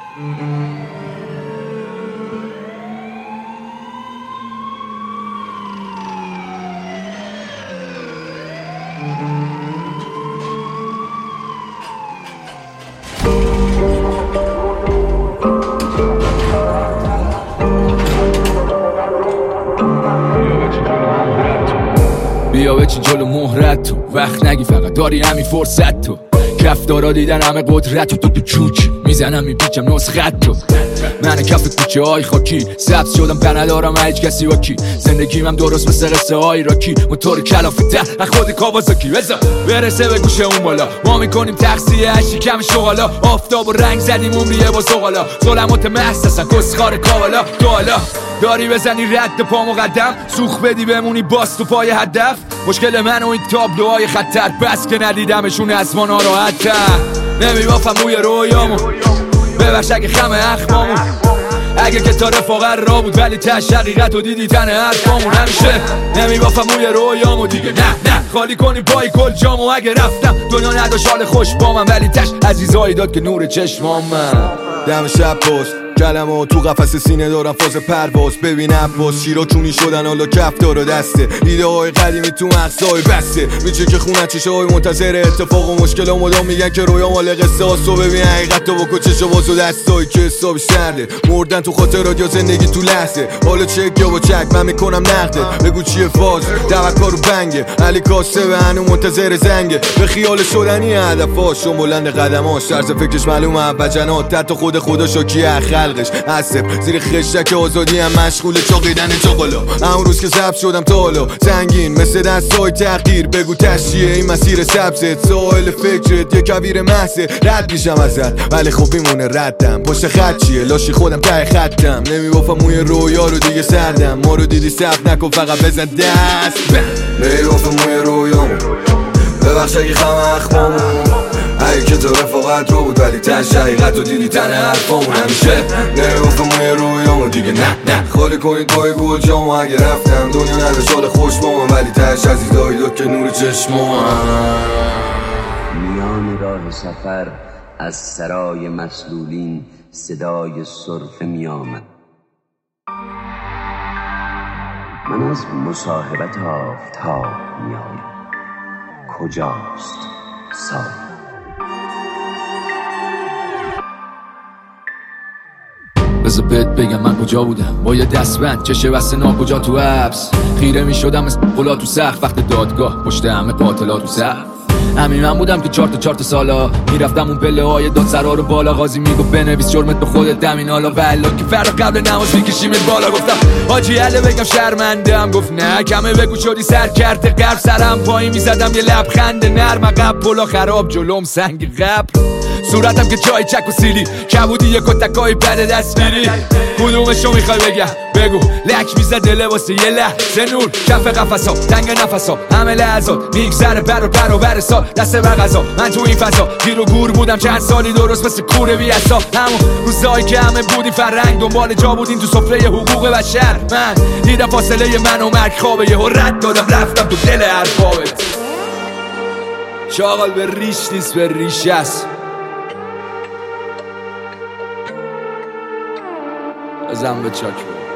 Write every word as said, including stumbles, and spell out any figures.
بیا بچین جلو مهرت تو، وقت نگی فقط داری همین فرصت تو. کفتارا دیدن همه قدرت تو، تو چوچ میزنم میپیچم نسخت تو. من کف کوچه های خاکی سبز شدم به ندارم هیچ کسی با کی. زندگیم هم درست مثل قصه های راکی، موتور کلافته از خود کاوازاکی. بزا برسه به گوشه اون بالا، ما میکنیم تقصیه هشی کم شغالا. آفتاب و رنگ زدیم عمریه با زغالا، ظلمات محض هستن کسخار کاوالا. تو حالا داری بزنی رد پا مقدم، سوخ بدی بمونی باز تو پای هدف. مشکل من و این تابلوهای خطر، بس که ندیدمشون از ما ناراحت‌تر. نمیبافم موی رویامو، ببخش اگه خم اخمامون، اگه که تا رفاقت را بود ولی تش حقیقت و دیدی تن حرفامون. همیشه نمیبافم موی رویامو دیگه، نه نه خالی کنی پای کل جامو. اگه رفتم دنیا نداشت حال خوش با من، ولی تش عزیزایی داد که نور چشمام. من دم شب پست کلمه تو قفس سینه دارم فاز پرواز. ببین عباس شیرا چونی شدن حالا کفتار و دسته. ایده های قدیمی تو مغزهای بسته، میچه که خونه چشه های منتظر اتفاق و مشکل ها مدام میگن که رویا مال قصه هاست. و ببین حقیقت تو بکن چشا باز و دستایی که حسابش سرده. مردن تو خاطرات یا زندگی تو لحظه، حالا چک یا با چک من میکنم نقدت. بگو چیه فاز توکر و بنگه، علی کاسه به هنو منتظر زنگه. به خیال شدنی هدفاشون بلند قدماش، طرز فکرش معلومه ابجنات. حتی خود خدا شاکی اخلقش عصب زیر خشک آزادی هم مشغول چاقیدن چاقالا. اون روز که ضبط شدم تا حالا سنگین مثل دستای تغییر. بگو تشیه این مسیر سبزت، ساحل فکرت یه کبیر محضه. رد میشم ازت ولی خب میمونه ردم، پشت خط چیه لاشی خودم ته خطم. نمیبافم موی رویا رو دیگه سردم، ما رو دیدی ثبت نکن فقط بزن دست. نمیبافم موی رویامو، ببخش اگه خم اخمامون، اگه که تو رفاقت رو بود ولی تش حقیقت رو دیدی تن حرفامون. همیشه نمیبافم موی رویامو دیگه، نه نه خالی کنید پای گل جامو. اگه رفتم دنیا نداشت حال خوش با من، ولی تش عزیزایی داد که نور چشمام. میان راه سفر از سرای مسلولین صدای سرفه میآمد. من از مصاحبت آفتاب میآیم، کجاست سایه؟ بذار بهت بگم من کجا بودم با یه دستبند چشه بسته ناکجا تو حبس. خیره می شدم مثل قلا تو سقف وقت دادگاه، پشت همه قاتلا تو سقف. همین من بودم که چهار تا چهار تا سالا میرفتم اون پله های دادسرا رو بالا. قاضی میگو بنویس جرمت به خودت دمین حالا والا که فردا قبل نماز میکشیمت بالا. گفتم حاجی عله بگم شرمندم، گفت نه کمه بگو شدی سر کرده قرب. سرم پایین میزدم یه لبخند نرم، عقب پلا خراب جلوم سنگ قبر. صورتم که جای چک و سیلی کبودی یه کتکای بده دستگیری. کدومشو میخوای بگم بگو، لک میزده لباس یه لحظه نور. کف قفصا تنگ نفسا همه لحظات میگذره بر و بر و بر سال. دست بر غذا من تو این فضا گیر و گور بودم چند سالی درست مثل کوره بی اصا. همون روزایی که همه بودیم فرنگ دنبال جا بودیم تو سفره حقوق بشر. من دیدم فاصله من و مرگ خوابه، یهو رد دادم رفتم تو دل حرفابت. شاغل به ریش نیست به ریش است. ازم به چاک بود.